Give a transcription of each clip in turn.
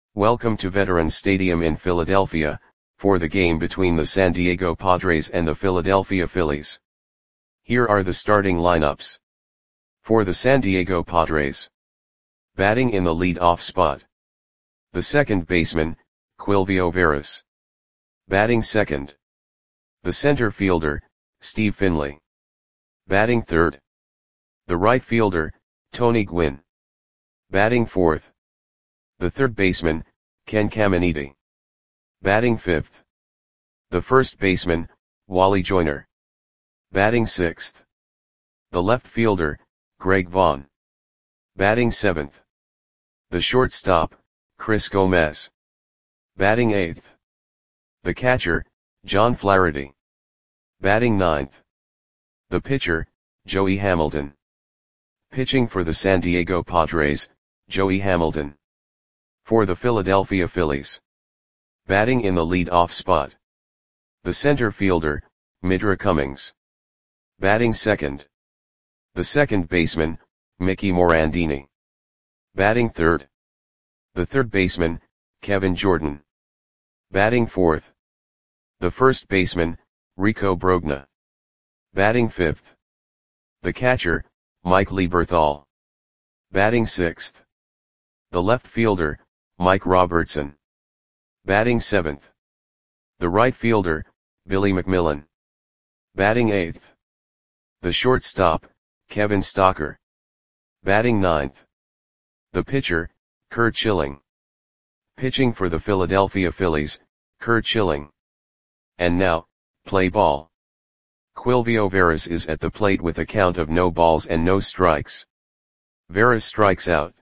Welcome to Veterans Stadium in Philadelphia, for the game between the San Diego Padres and the Philadelphia Phillies. Here are the starting lineups. For the San Diego Padres. Batting in the lead-off spot. The second baseman, Quilvio Veras. Batting second. The center fielder, Steve Finley. Batting third. The right fielder, Tony Gwynn. Batting fourth. The third baseman, Ken Caminiti. Batting fifth. The first baseman, Wally Joyner. Batting sixth. The left fielder, Greg Vaughn. Batting seventh. The shortstop, Chris Gomez. Batting eighth. The catcher, John Flaherty. Batting ninth. The pitcher, Joey Hamilton. Pitching for the San Diego Padres, Joey Hamilton. For the Philadelphia Phillies. Batting in the lead-off spot. The center fielder, Midra Cummings. Batting second. The second baseman, Mickey Morandini. Batting third. The third baseman, Kevin Jordan. Batting fourth. The first baseman, Rico Brogna. Batting fifth. The catcher, Mike Lieberthal. Batting sixth. The left fielder, Mike Robertson. Batting seventh. The right fielder, Billy McMillan. Batting eighth. The shortstop, Kevin Stocker. Batting ninth. The pitcher, Curt Schilling. Pitching for the Philadelphia Phillies, Curt Schilling. And now, play ball. Quilvio Veras is at the plate with a count of no balls and no strikes. Veras strikes out.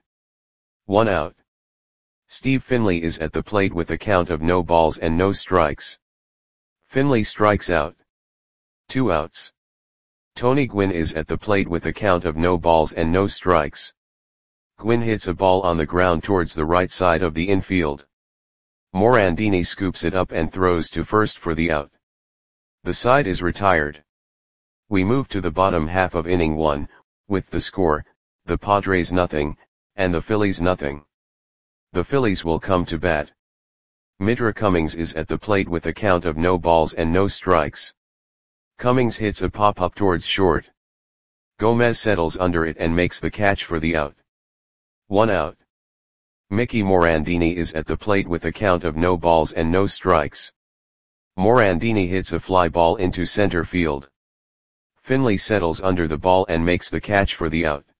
1 out. Steve Finley is at the plate with a count of no balls and no strikes. Finley strikes out. 2 outs. Tony Gwynn is at the plate with a count of no balls and no strikes. Gwynn hits a ball on the ground towards the right side of the infield. Morandini scoops it up and throws to first for the out. The side is retired. We move to the bottom half of inning 1, with the score, the Padres nothing, and the Phillies nothing. The Phillies will come to bat. Midra Cummings is at the plate with a count of no balls and no strikes. Cummings hits a pop-up towards short. Gomez settles under it and makes the catch for the out. 1 out. Mickey Morandini is at the plate with a count of no balls and no strikes. Morandini hits a fly ball into center field. Finley settles under the ball and makes the catch for the out.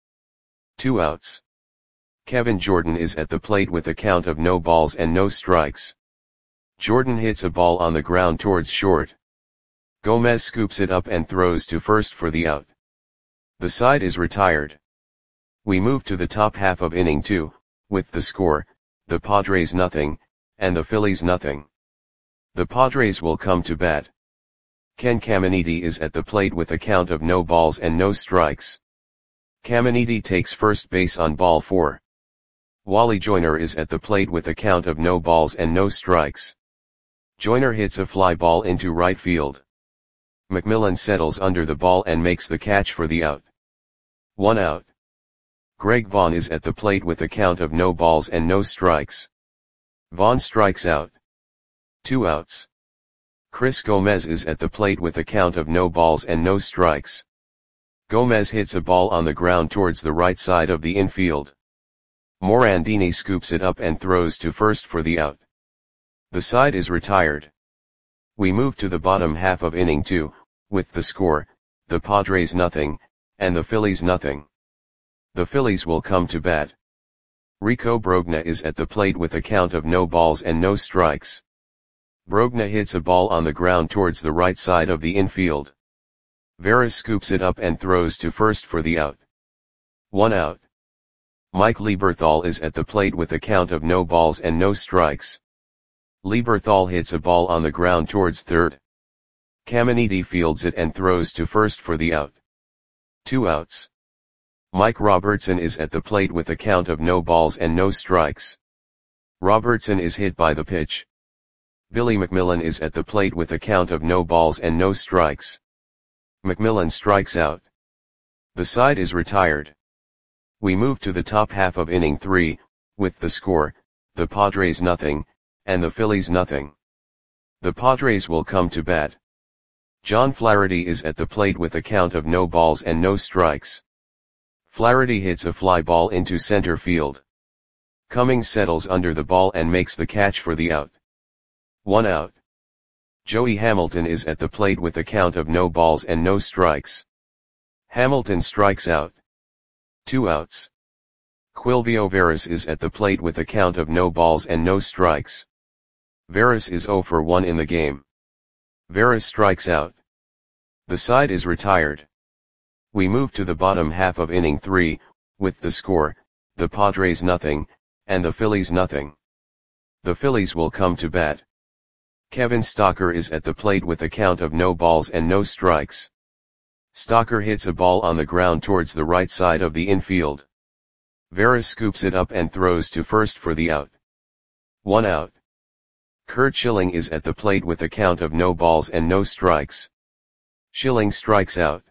2 outs. Kevin Jordan is at the plate with a count of no balls and no strikes. Jordan hits a ball on the ground towards short. Gomez scoops it up and throws to first for the out. The side is retired. We move to the top half of inning 2, with the score, the Padres nothing, and the Phillies nothing. The Padres will come to bat. Ken Caminiti is at the plate with a count of no balls and no strikes. Caminiti takes first base on ball 4. Wally Joyner is at the plate with a count of no balls and no strikes. Joyner hits a fly ball into right field. McMillan settles under the ball and makes the catch for the out. 1 out. Greg Vaughn is at the plate with a count of no balls and no strikes. Vaughn strikes out. 2 outs. Chris Gomez is at the plate with a count of no balls and no strikes. Gomez hits a ball on the ground towards the right side of the infield. Morandini scoops it up and throws to first for the out. The side is retired. We move to the bottom half of inning 2, with the score, the Padres nothing, and the Phillies nothing. The Phillies will come to bat. Rico Brogna is at the plate with a count of no balls and no strikes. Brogna hits a ball on the ground towards the right side of the infield. Veras scoops it up and throws to first for the out. 1 out. Mike Lieberthal is at the plate with a count of no balls and no strikes. Lieberthal hits a ball on the ground towards third. Caminiti fields it and throws to first for the out. 2 outs. Mike Robertson is at the plate with a count of no balls and no strikes. Robertson is hit by the pitch. Billy McMillan is at the plate with a count of no balls and no strikes. McMillan strikes out. The side is retired. We move to the top half of inning 3, with the score, the Padres nothing, and the Phillies nothing. The Padres will come to bat. John Flaherty is at the plate with a count of no balls and no strikes. Flaherty hits a fly ball into center field. Cummings settles under the ball and makes the catch for the out. 1 out. Joey Hamilton is at the plate with a count of no balls and no strikes. Hamilton strikes out. 2 outs. Quilvio Veras is at the plate with a count of no balls and no strikes. Veras is 0 for 1 in the game. Veras strikes out. The side is retired. We move to the bottom half of inning 3, with the score, the Padres nothing, and the Phillies nothing. The Phillies will come to bat. Kevin Stocker is at the plate with a count of no balls and no strikes. Stocker hits a ball on the ground towards the right side of the infield. Veras scoops it up and throws to first for the out. 1 out. Curt Schilling is at the plate with a count of no balls and no strikes. Schilling strikes out.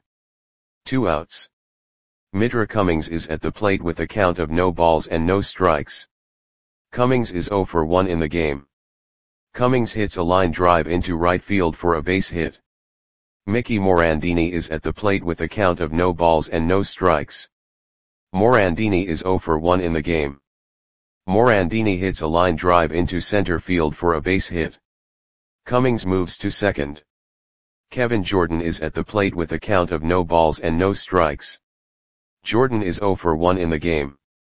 2 outs. Mitra Cummings is at the plate with a count of no balls and no strikes. Cummings is 0 for 1 in the game. Cummings hits a line drive into right field for a base hit. Mickey Morandini is at the plate with a count of no balls and no strikes. Morandini is 0 for 1 in the game. Morandini hits a line drive into center field for a base hit. Cummings moves to second. Kevin Jordan is at the plate with a count of no balls and no strikes. Jordan is 0 for 1 in the game.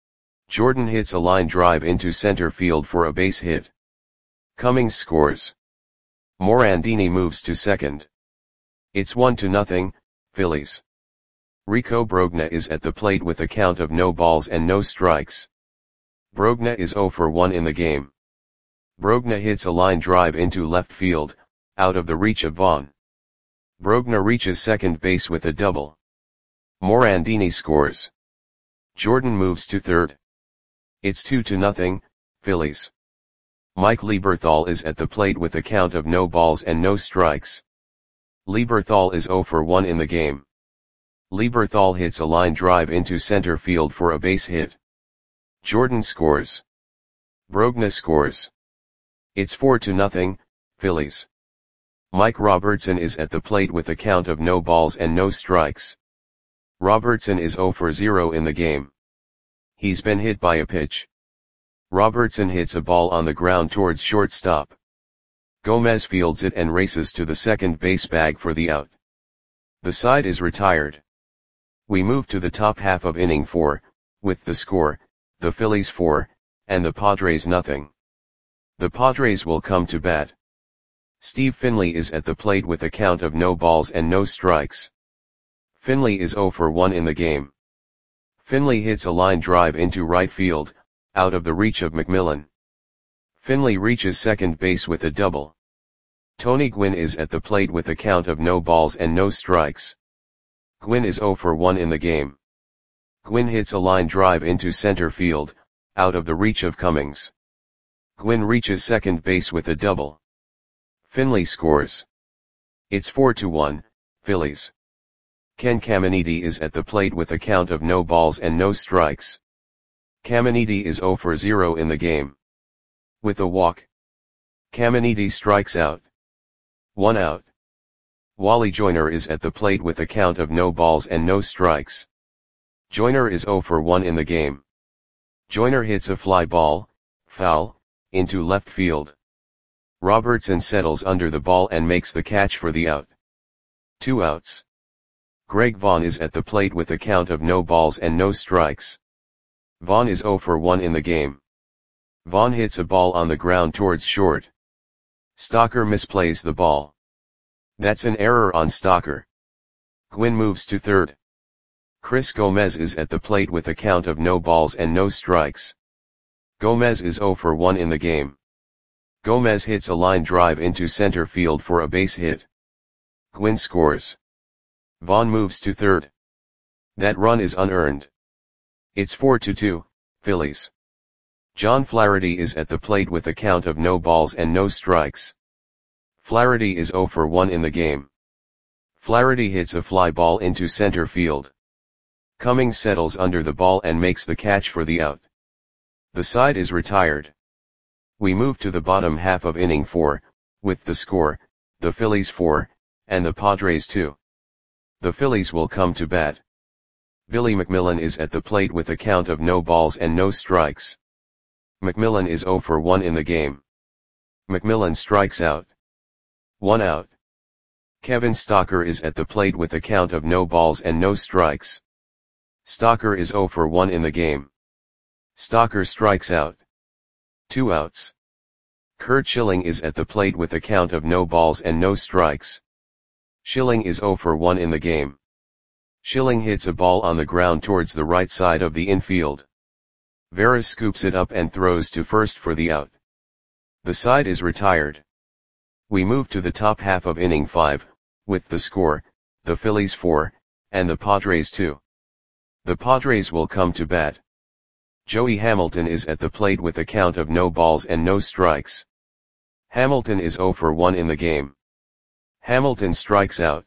Jordan hits a line drive into center field for a base hit. Cummings scores. Morandini moves to second. It's 1-0, Phillies. Rico Brogna is at the plate with a count of no balls and no strikes. Brogna is 0 for 1 in the game. Brogna hits a line drive into left field, out of the reach of Vaughn. Brogna reaches second base with a double. Morandini scores. Jordan moves to third. It's 2-0, Phillies. Mike Lieberthal is at the plate with a count of no balls and no strikes. Lieberthal is 0 for 1 in the game. Lieberthal hits a line drive into center field for a base hit. Jordan scores. Brogna scores. It's 4-0, Phillies. Mike Robertson is at the plate with a count of no balls and no strikes. Robertson is 0 for 0 in the game. He's been hit by a pitch. Robertson hits a ball on the ground towards shortstop. Gomez fields it and races to the second base bag for the out. The side is retired. We move to the top half of inning 4, with the score, the Phillies 4, and the Padres nothing. The Padres will come to bat. Steve Finley is at the plate with a count of no balls and no strikes. Finley is 0 for 1 in the game. Finley hits a line drive into right field, out of the reach of McMillan. Finley reaches second base with a double. Tony Gwynn is at the plate with a count of no balls and no strikes. Gwynn is 0 for 1 in the game. Gwynn hits a line drive into center field, out of the reach of Cummings. Gwynn reaches second base with a double. Finley scores. It's 4-1, Phillies. Ken Caminiti is at the plate with a count of no balls and no strikes. Caminiti is 0 for 0 in the game. With a walk, Caminiti strikes out. 1 out. Wally Joyner is at the plate with a count of no balls and no strikes. Joyner is 0 for 1 in the game. Joyner hits a fly ball, foul, into left field. Robertson settles under the ball and makes the catch for the out. 2 outs. Greg Vaughn is at the plate with a count of no balls and no strikes. Vaughn is 0 for 1 in the game. Vaughn hits a ball on the ground towards short. Stocker misplays the ball. That's an error on Stocker. Gwynn moves to third. Chris Gomez is at the plate with a count of no balls and no strikes. Gomez is 0 for 1 in the game. Gomez hits a line drive into center field for a base hit. Gwynn scores. Vaughn moves to third. That run is unearned. It's 4-2, Phillies. John Flaherty is at the plate with a count of no balls and no strikes. Flaherty is 0 for 1 in the game. Flaherty hits a fly ball into center field. Cummings settles under the ball and makes the catch for the out. The side is retired. We move to the bottom half of inning 4, with the score, the Phillies 4, and the Padres 2. The Phillies will come to bat. Billy McMillan is at the plate with a count of no balls and no strikes. McMillan is 0 for 1 in the game. McMillan strikes out. 1 out. Kevin Stocker is at the plate with a count of no balls and no strikes. Stocker is 0 for 1 in the game. Stocker strikes out. 2 outs. Curt Schilling is at the plate with a count of no balls and no strikes. Schilling is 0 for 1 in the game. Schilling hits a ball on the ground towards the right side of the infield. Veras scoops it up and throws to first for the out. The side is retired. We move to the top half of inning 5, with the score, the Phillies 4, and the Padres 2. The Padres will come to bat. Joey Hamilton is at the plate with a count of no balls and no strikes. Hamilton is 0 for 1 in the game. Hamilton strikes out.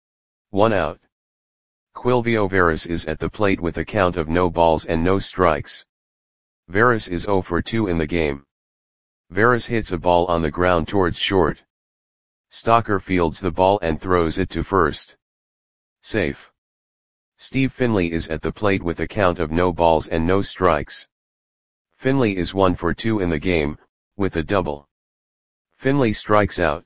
1 out. Quilvio Veras is at the plate with a count of no balls and no strikes. Veras is 0 for 2 in the game. Veras hits a ball on the ground towards short. Stocker fields the ball and throws it to first. Safe. Steve Finley is at the plate with a count of no balls and no strikes. Finley is 1 for 2 in the game, with a double. Finley strikes out.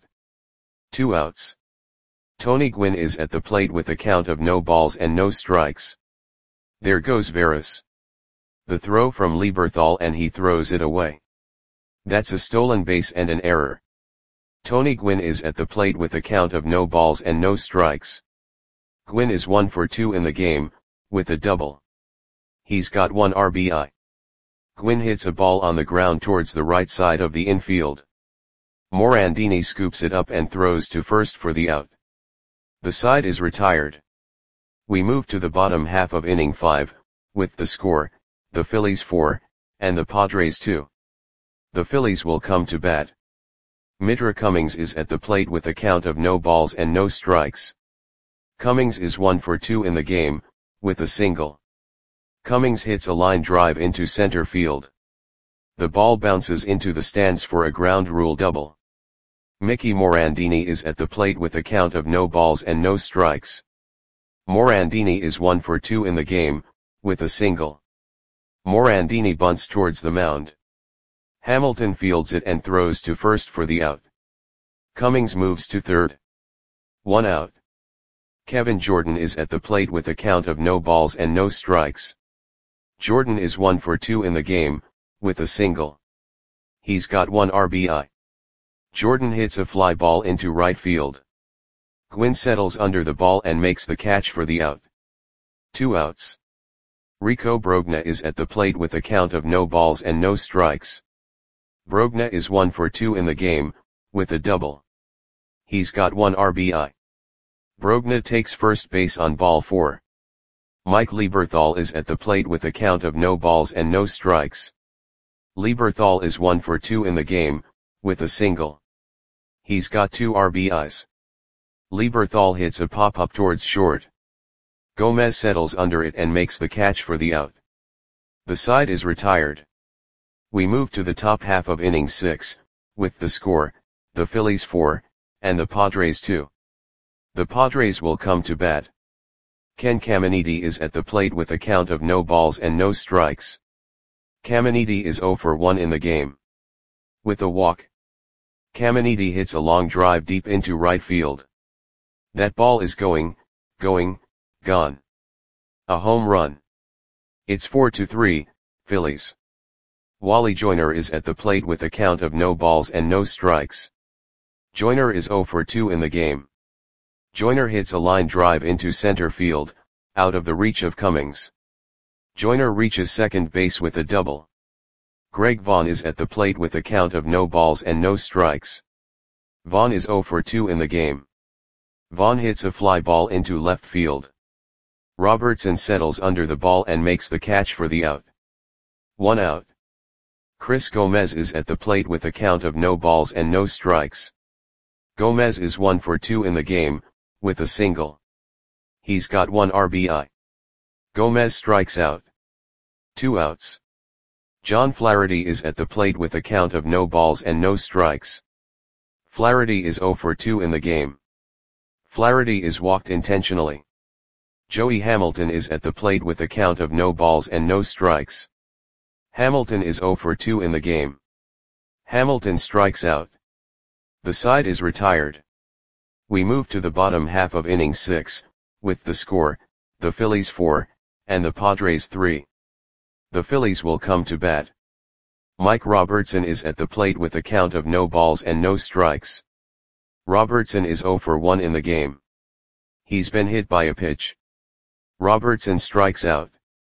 2 outs. Tony Gwynn is at the plate with a count of no balls and no strikes. There goes Veras. The throw from Lieberthal and he throws it away. That's a stolen base and an error. Tony Gwynn is at the plate with a count of no balls and no strikes. Gwynn is 1 for 2 in the game, with a double. He's got 1 RBI. Gwynn hits a ball on the ground towards the right side of the infield. Morandini scoops it up and throws to first for the out. The side is retired. We move to the bottom half of inning 5, with the score, the Phillies 4, and the Padres 2. The Phillies will come to bat. Mitra Cummings is at the plate with a count of no balls and no strikes. Cummings is 1 for 2 in the game, with a single. Cummings hits a line drive into center field. The ball bounces into the stands for a ground rule double. Mickey Morandini is at the plate with a count of no balls and no strikes. Morandini is 1 for 2 in the game, with a single. Morandini bunts towards the mound. Hamilton fields it and throws to first for the out. Cummings moves to third. 1 out. Kevin Jordan is at the plate with a count of no balls and no strikes. Jordan is 1 for 2 in the game, with a single. He's got 1 RBI. Jordan hits a fly ball into right field. Gwynn settles under the ball and makes the catch for the out. 2 outs. Rico Brogna is at the plate with a count of no balls and no strikes. Brogna is 1 for 2 in the game, with a double. He's got 1 RBI. Brogna takes first base on ball 4. Mike Lieberthal is at the plate with a count of no balls and no strikes. Lieberthal is 1 for 2 in the game, with a single. He's got 2 RBIs. Lieberthal hits a pop-up towards short. Gomez settles under it and makes the catch for the out. The side is retired. We move to the top half of inning 6, with the score, the Phillies 4, and the Padres 2. The Padres will come to bat. Ken Caminiti is at the plate with a count of no balls and no strikes. Caminiti is 0 for 1 in the game. With a walk. Caminiti hits a long drive deep into right field. That ball is gone. A home run. It's 4-3, Phillies. Wally Joyner is at the plate with a count of no balls and no strikes. Joyner is 0 for 2 in the game. Joyner hits a line drive into center field, out of the reach of Cummings. Joyner reaches second base with a double. Greg Vaughn is at the plate with a count of no balls and no strikes. Vaughn is 0 for 2 in the game. Vaughn hits a fly ball into left field. Robertson settles under the ball and makes the catch for the out. 1 out. Chris Gomez is at the plate with a count of no balls and no strikes. Gomez is 1 for 2 in the game, with a single. He's got 1 RBI. Gomez strikes out. 2 outs. John Flaherty is at the plate with a count of no balls and no strikes. Flaherty is 0 for 2 in the game. Flaherty is walked intentionally. Joey Hamilton is at the plate with a count of no balls and no strikes. Hamilton is 0 for 2 in the game. Hamilton strikes out. The side is retired. We move to the bottom half of inning 6, with the score, the Phillies 4, and the Padres 3. The Phillies will come to bat. Mike Robertson is at the plate with a count of no balls and no strikes. Robertson is 0 for 1 in the game. He's been hit by a pitch. Robertson strikes out.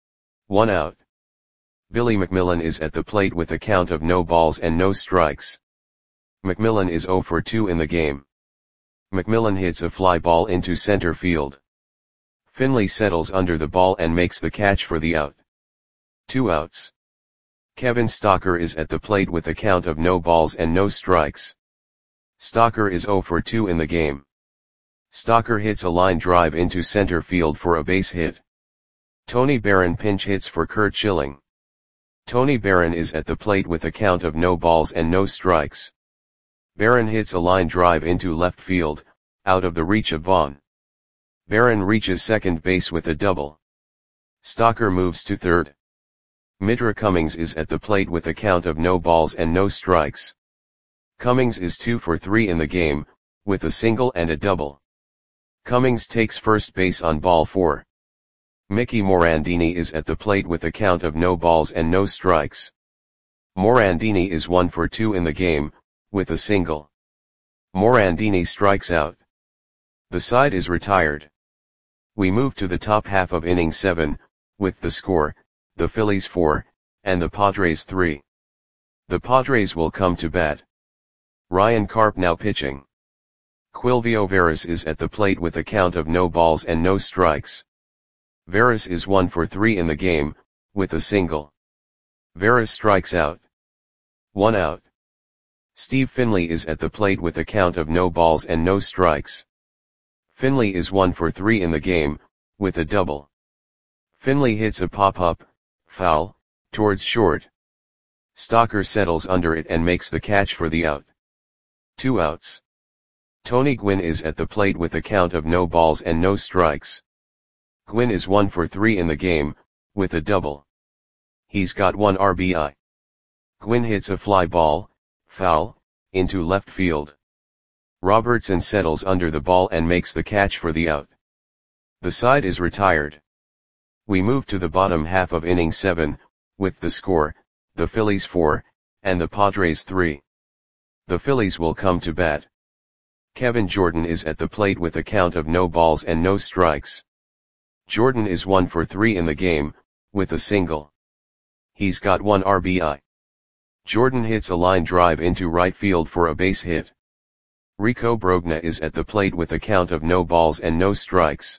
1 out. Billy McMillan is at the plate with a count of no balls and no strikes. McMillan is 0 for 2 in the game. McMillan hits a fly ball into center field. Finley settles under the ball and makes the catch for the out. 2 outs. Kevin Stocker is at the plate with a count of no balls and no strikes. Stocker is 0 for 2 in the game. Stocker hits a line drive into center field for a base hit. Tony Barron pinch hits for Curt Schilling. Tony Barron is at the plate with a count of no balls and no strikes. Barron hits a line drive into left field, out of the reach of Vaughn. Barron reaches second base with a double. Stocker moves to third. Mitra Cummings is at the plate with a count of no balls and no strikes. Cummings is 2 for 3 in the game, with a single and a double. Cummings takes first base on ball 4. Mickey Morandini is at the plate with a count of no balls and no strikes. Morandini is 1 for 2 in the game, with a single. Morandini strikes out. The side is retired. We move to the top half of inning 7, with the score, the Phillies 4, and the Padres 3. The Padres will come to bat. Ryan Karp now pitching. Quilvio Veras is at the plate with a count of no balls and no strikes. Veras is 1 for 3 in the game, with a single. Veras strikes out. 1 out. Steve Finley is at the plate with a count of no balls and no strikes. Finley is 1 for 3 in the game, with a double. Finley hits a pop-up, foul, towards short. Stocker settles under it and makes the catch for the out. 2 outs. Tony Gwynn is at the plate with a count of no balls and no strikes. Gwynn is 1 for 3 in the game, with a double. He's got 1 RBI. Gwynn hits a fly ball, foul, into left field. Robertson settles under the ball and makes the catch for the out. The side is retired. We move to the bottom half of inning 7, with the score, the Phillies 4, and the Padres 3. The Phillies will come to bat. Kevin Jordan is at the plate with a count of no balls and no strikes. Jordan is 1 for 3 in the game, with a single. He's got 1 RBI. Jordan hits a line drive into right field for a base hit. Rico Brogna is at the plate with a count of no balls and no strikes.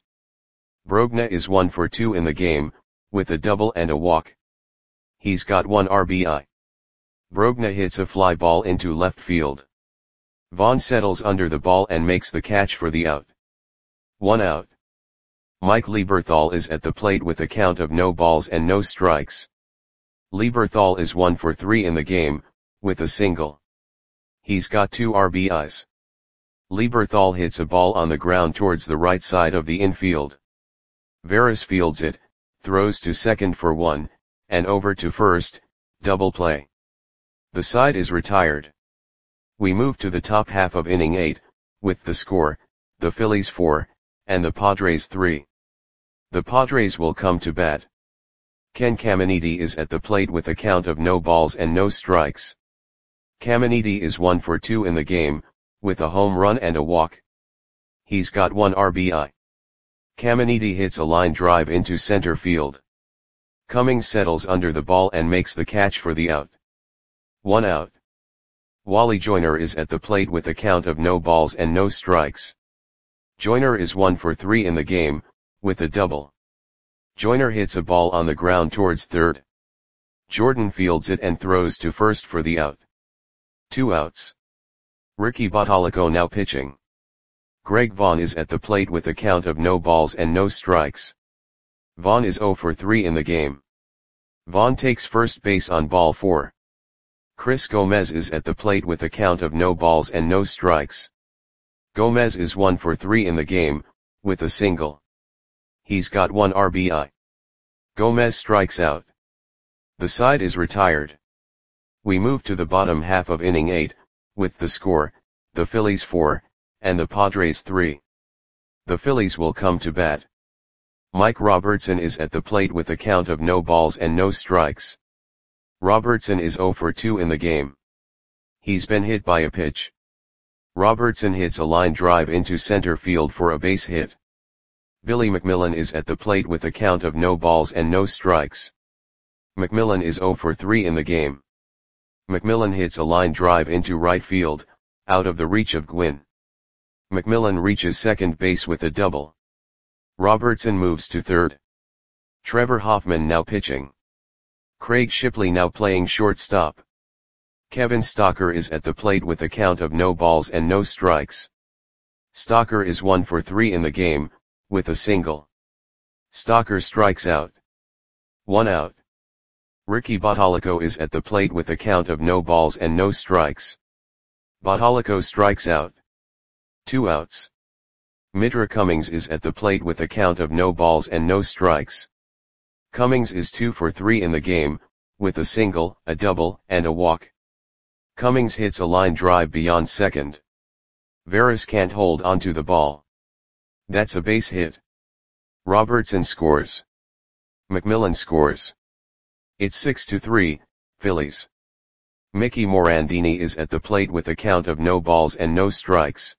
Brogna is 1 for 2 in the game, with a double and a walk. He's got 1 RBI. Brogna hits a fly ball into left field. Vaughn settles under the ball and makes the catch for the out. 1 out. Mike Lieberthal is at the plate with a count of no balls and no strikes. Lieberthal is 1 for 3 in the game, with a single. He's got 2 RBIs. Lieberthal hits a ball on the ground towards the right side of the infield. Veras fields it, throws to second for 1, and over to first, double play. The side is retired. We move to the top half of inning 8, with the score, the Phillies 4, and the Padres 3. The Padres will come to bat. Ken Caminiti is at the plate with a count of no balls and no strikes. Caminiti is 1 for 2 in the game, with a home run and a walk. He's got 1 RBI. Caminiti hits a line drive into center field. Cummings settles under the ball and makes the catch for the out. 1 out. Wally Joyner is at the plate with a count of no balls and no strikes. Joyner is 1 for 3 in the game, with a double. Joyner hits a ball on the ground towards third. Jordan fields it and throws to first for the out. 2 outs. Ricky Bottalico now pitching. Greg Vaughn is at the plate with a count of no balls and no strikes. Vaughn is 0 for 3 in the game. Vaughn takes first base on ball 4. Chris Gomez is at the plate with a count of no balls and no strikes. Gomez is 1 for 3 in the game, with a single. He's got 1 RBI. Gomez strikes out. The side is retired. We move to the bottom half of inning 8, with the score, the Phillies 4, and the Padres 3. The Phillies will come to bat. Mike Robertson is at the plate with a count of no balls and no strikes. Robertson is 0 for 2 in the game. He's been hit by a pitch. Robertson hits a line drive into center field for a base hit. Billy McMillan is at the plate with a count of no balls and no strikes. McMillan is 0 for 3 in the game. McMillan hits a line drive into right field, out of the reach of Gwynn. McMillan reaches second base with a double. Robertson moves to third. Trevor Hoffman now pitching. Craig Shipley now playing shortstop. Kevin Stocker is at the plate with a count of no balls and no strikes. Stocker is 1 for 3 in the game, with a single. Stocker strikes out. 1 out. Ricky Bottalico is at the plate with a count of no balls and no strikes. Bottalico strikes out. 2 outs. Mitra Cummings is at the plate with a count of no balls and no strikes. Cummings is 2 for 3 in the game, with a single, a double, and a walk. Cummings hits a line drive beyond second. Veras can't hold onto the ball. That's a base hit. Robertson scores. McMillan scores. It's 6-3, Phillies. Mickey Morandini is at the plate with a count of no balls and no strikes.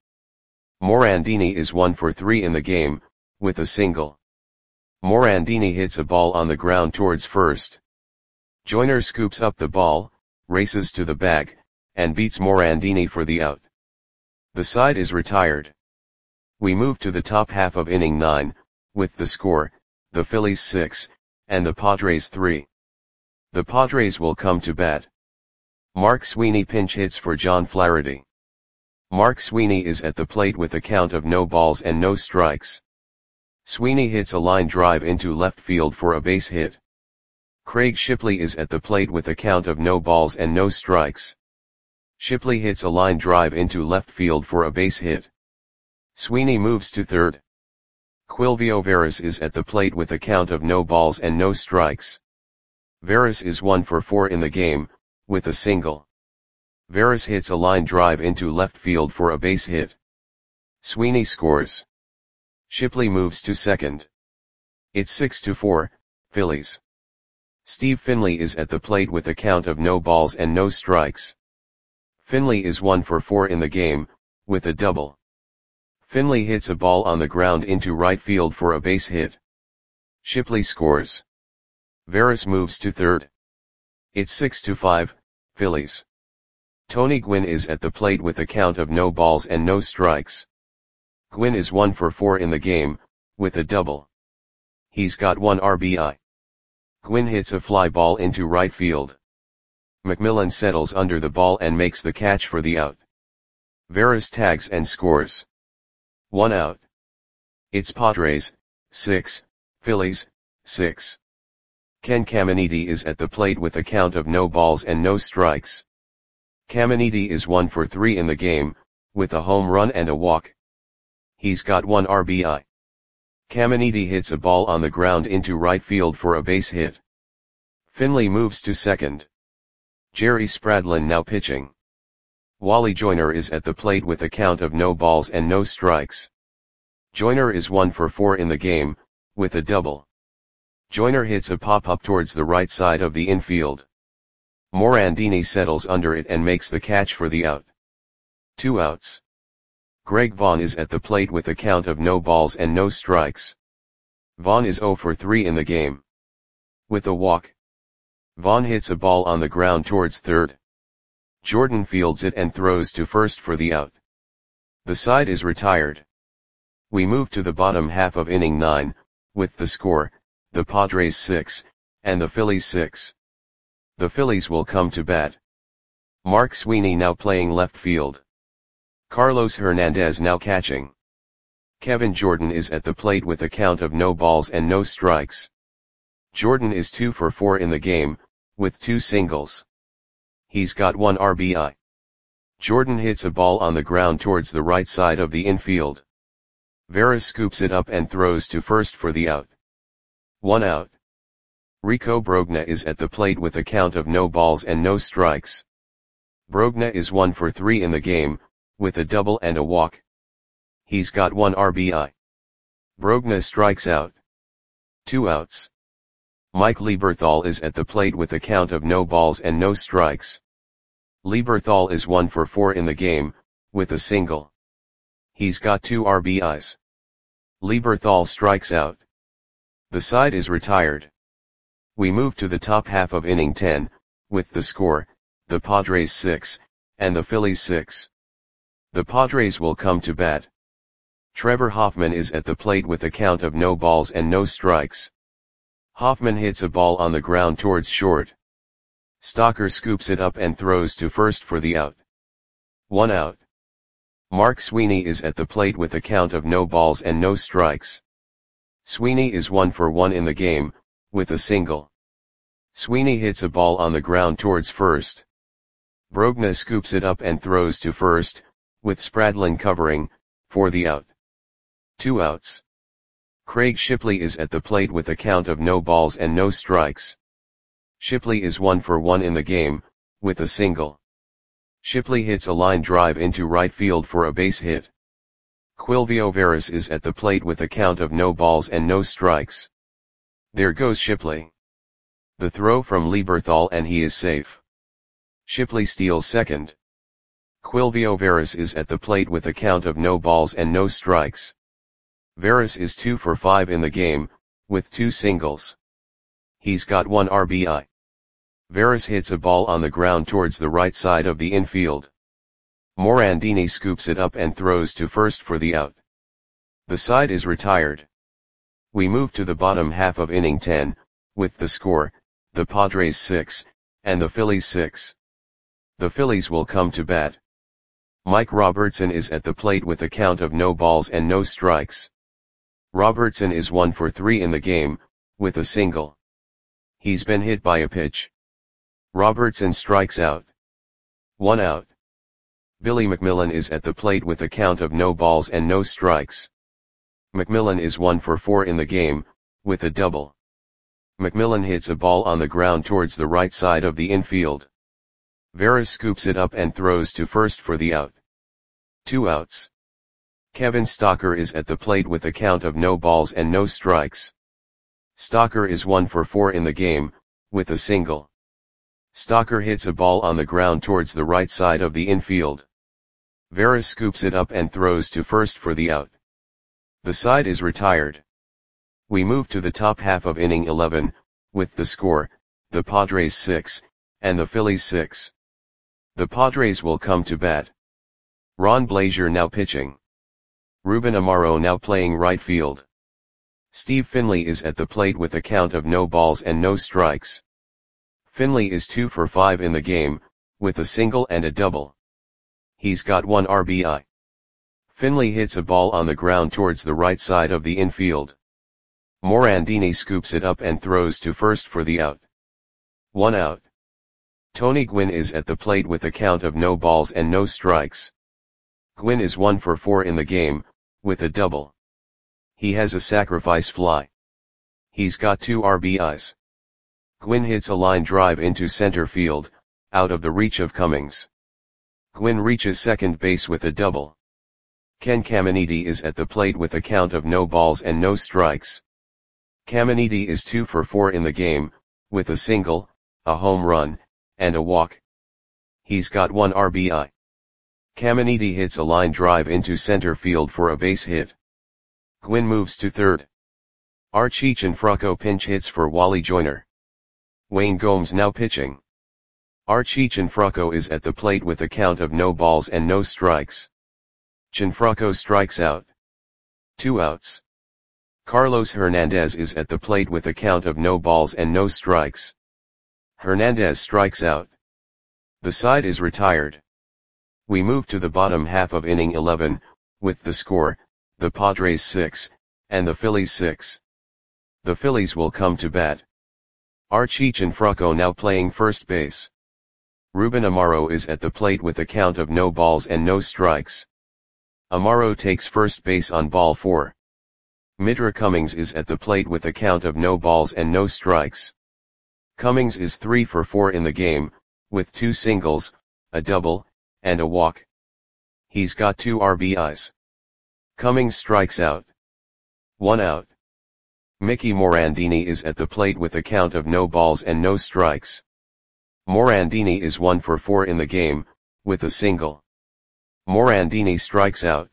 Morandini is 1 for 3 in the game, with a single. Morandini hits a ball on the ground towards first. Joyner scoops up the ball, races to the bag, and beats Morandini for the out. The side is retired. We move to the top half of inning 9, with the score, the Phillies 6, and the Padres 3. The Padres will come to bat. Mark Sweeney pinch hits for John Flaherty. Mark Sweeney is at the plate with a count of no balls and no strikes. Sweeney hits a line drive into left field for a base hit. Craig Shipley is at the plate with a count of no balls and no strikes. Shipley hits a line drive into left field for a base hit. Sweeney moves to third. Quilvio Veras is at the plate with a count of no balls and no strikes. Veras is 1 for 4 in the game, with a single. Veras hits a line drive into left field for a base hit. Sweeney scores. Shipley moves to second. It's 6-4, Phillies. Steve Finley is at the plate with a count of no balls and no strikes. Finley is 1 for 4 in the game, with a double. Finley hits a ball on the ground into right field for a base hit. Shipley scores. Veras moves to third. It's 6-5, Phillies. Tony Gwynn is at the plate with a count of no balls and no strikes. Gwynn is 1 for 4 in the game, with a double. He's got 1 RBI. Gwynn hits a fly ball into right field. McMillan settles under the ball and makes the catch for the out. Veras tags and scores. 1 out. It's Padres, 6, Phillies, 6. Ken Caminiti is at the plate with a count of no balls and no strikes. Caminiti is 1 for 3 in the game, with a home run and a walk. He's got 1 RBI. Caminiti hits a ball on the ground into right field for a base hit. Finley moves to second. Jerry Spradlin now pitching. Wally Joyner is at the plate with a count of no balls and no strikes. Joyner is 1 for 4 in the game, with a double. Joyner hits a pop-up towards the right side of the infield. Morandini settles under it and makes the catch for the out. 2 outs. Greg Vaughn is at the plate with a count of no balls and no strikes. Vaughn is 0 for 3 in the game. With a walk. Vaughn hits a ball on the ground towards third. Jordan fields it and throws to first for the out. The side is retired. We move to the bottom half of inning 9, with the score, the Padres 6, and the Phillies 6. The Phillies will come to bat. Mark Sweeney now playing left field. Carlos Hernandez now catching. Kevin Jordan is at the plate with a count of no balls and no strikes. Jordan is 2 for 4 in the game, with 2 singles. He's got 1 RBI. Jordan hits a ball on the ground towards the right side of the infield. Veras scoops it up and throws to first for the out. 1 out. Rico Brogna is at the plate with a count of no balls and no strikes. Brogna is 1 for 3 in the game, with a double and a walk. He's got 1 RBI. Brogna strikes out. 2 outs. Mike Lieberthal is at the plate with a count of no balls and no strikes. Lieberthal is 1 for 4 in the game, with a single. He's got 2 RBIs. Lieberthal strikes out. The side is retired. We move to the top half of inning 10, with the score, the Padres 6, and the Phillies 6. The Padres will come to bat. Trevor Hoffman is at the plate with a count of no balls and no strikes. Hoffman hits a ball on the ground towards short. Stocker scoops it up and throws to first for the out. 1 out. Mark Sweeney is at the plate with a count of no balls and no strikes. Sweeney is 1 for 1 in the game, with a single. Sweeney hits a ball on the ground towards first. Brogna scoops it up and throws to first, with Spradlin covering, for the out. 2 outs. Craig Shipley is at the plate with a count of no balls and no strikes. Shipley is 1 for 1 in the game, with a single. Shipley hits a line drive into right field for a base hit. Quilvio Veras is at the plate with a count of no balls and no strikes. There goes Shipley. The throw from Lieberthal and he is safe. Shipley steals second. Quilvio Veras is at the plate with a count of no balls and no strikes. Veras is 2 for 5 in the game, with 2 singles. He's got 1 RBI. Veras hits a ball on the ground towards the right side of the infield. Morandini scoops it up and throws to first for the out. The side is retired. We move to the bottom half of inning 10, with the score, the Padres 6, and the Phillies 6. The Phillies will come to bat. Mike Robertson is at the plate with a count of no balls and no strikes. Robertson is 1 for 3 in the game, with a single. He's been hit by a pitch. Robertson strikes out. 1 out. Billy McMillan is at the plate with a count of no balls and no strikes. McMillan is 1 for 4 in the game, with a double. McMillan hits a ball on the ground towards the right side of the infield. Veras scoops it up and throws to first for the out. 2 outs. Kevin Stocker is at the plate with a count of no balls and no strikes. Stocker is 1 for 4 in the game, with a single. Stocker hits a ball on the ground towards the right side of the infield. Veras scoops it up and throws to first for the out. The side is retired. We move to the top half of inning 11, with the score, the Padres 6, and the Phillies 6. The Padres will come to bat. Ron Blazier now pitching. Ruben Amaro now playing right field. Steve Finley is at the plate with a count of no balls and no strikes. Finley is 2 for 5 in the game, with a single and a double. He's got 1 RBI. Finley hits a ball on the ground towards the right side of the infield. Morandini scoops it up and throws to first for the out. 1 out. Tony Gwynn is at the plate with a count of no balls and no strikes. Gwynn is 1 for 4 in the game, with a double. He has a sacrifice fly. He's got 2 RBIs. Gwynn hits a line drive into center field, out of the reach of Cummings. Gwynn reaches second base with a double. Ken Caminiti is at the plate with a count of no balls and no strikes. Caminiti is 2 for 4 in the game, with a single, a home run, and a walk. He's got 1 RBI. Caminiti hits a line drive into center field for a base hit. Gwynn moves to third. Archie Cianfrocco pinch hits for Wally Joyner. Wayne Gomes now pitching. Archie Cianfrocco is at the plate with a count of no balls and no strikes. Cianfrocco strikes out. 2 outs. Carlos Hernandez is at the plate with a count of no balls and no strikes. Hernandez strikes out. The side is retired. We move to the bottom half of inning 11, with the score, the Padres 6, and the Phillies 6. The Phillies will come to bat. Archie Cianfrocco now playing first base. Ruben Amaro is at the plate with a count of no balls and no strikes. Amaro takes first base on ball 4. Mitra Cummings is at the plate with a count of no balls and no strikes. Cummings is 3 for 4 in the game, with 2 singles, a double, and a walk. He's got 2 RBIs. Cummings strikes out. 1 out. Mickey Morandini is at the plate with a count of no balls and no strikes. Morandini is 1 for 4 in the game, with a single. Morandini strikes out.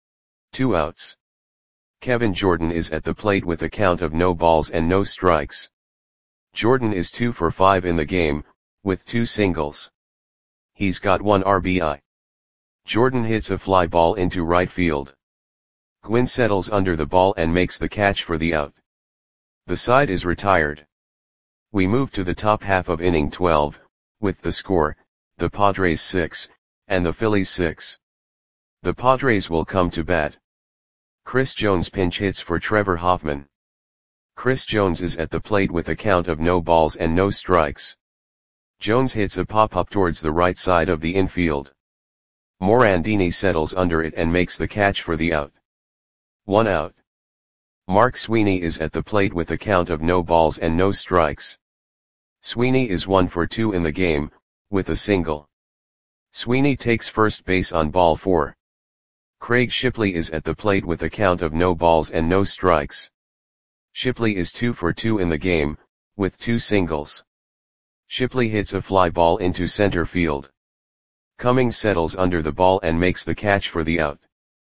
2 outs. Kevin Jordan is at the plate with a count of no balls and no strikes. Jordan is 2 for 5 in the game, with 2 singles. He's got 1 RBI. Jordan hits a fly ball into right field. Gwynn settles under the ball and makes the catch for the out. The side is retired. We move to the top half of inning 12, with the score, the Padres 6, and the Phillies 6. The Padres will come to bat. Chris Jones pinch hits for Trevor Hoffman. Chris Jones is at the plate with a count of no balls and no strikes. Jones hits a pop-up towards the right side of the infield. Morandini settles under it and makes the catch for the out. 1 out. Mark Sweeney is at the plate with a count of no balls and no strikes. Sweeney is 1 for 2 in the game, with a single. Sweeney takes first base on ball 4. Craig Shipley is at the plate with a count of no balls and no strikes. Shipley is 2 for 2 in the game, with 2 singles. Shipley hits a fly ball into center field. Cummings settles under the ball and makes the catch for the out.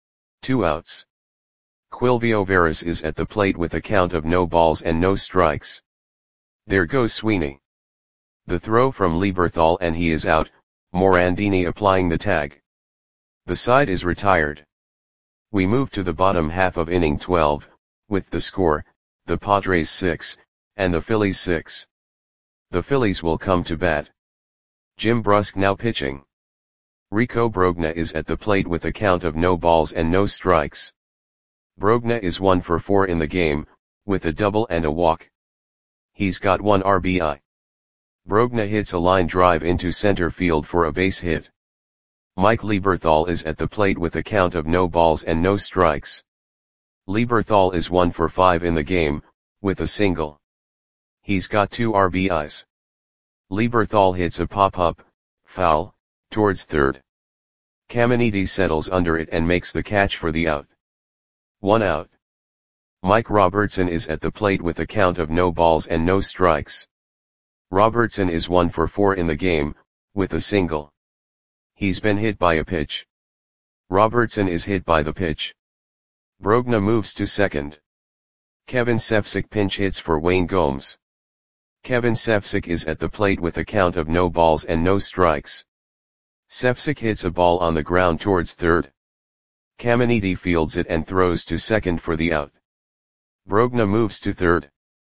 2 outs. Quilvio Veras is at the plate with a count of no balls and no strikes. There goes Sweeney. The throw from Lieberthal and he is out, Morandini applying the tag. The side is retired. We move to the bottom half of inning 12, with the score, the Padres 6, and the Phillies 6. The Phillies will come to bat. Jim Brusk now pitching. Rico Brogna is at the plate with a count of no balls and no strikes. Brogna is 1 for 4 in the game, with a double and a walk. He's got 1 RBI. Brogna hits a line drive into center field for a base hit. Mike Lieberthal is at the plate with a count of no balls and no strikes. Lieberthal is 1 for 5 in the game, with a single. He's got 2 RBIs. Lieberthal hits a pop-up, foul, towards third. Caminiti settles under it and makes the catch for the out. 1 out. Mike Robertson is at the plate with a count of no balls and no strikes. Robertson is 1 for 4 in the game, with a single. He's been hit by a pitch. Robertson is hit by the pitch. Brogna moves to second. Kevin Sefcik pinch hits for Wayne Gomes. Kevin Sefcik is at the plate with a count of no balls and no strikes. Sefcik hits a ball on the ground towards third. Caminiti fields it and throws to second for the out. Brogna moves to third.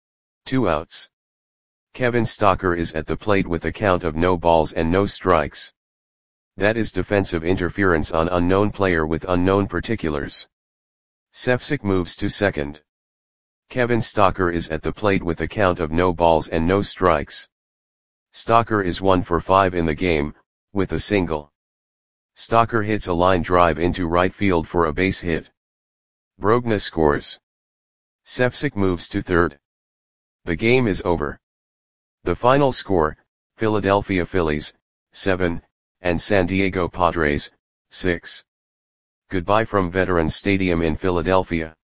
2 outs. Kevin Stocker is at the plate with a count of no balls and no strikes. That is defensive interference on unknown player with unknown particulars. Sefcik moves to second. Kevin Stocker is at the plate with a count of no balls and no strikes. Stocker is 1 for 5 in the game, with a single. Stocker hits a line drive into right field for a base hit. Brogna scores. Sefcik moves to third. The game is over. The final score, Philadelphia Phillies, 7, and San Diego Padres, 6. Goodbye from Veterans Stadium in Philadelphia.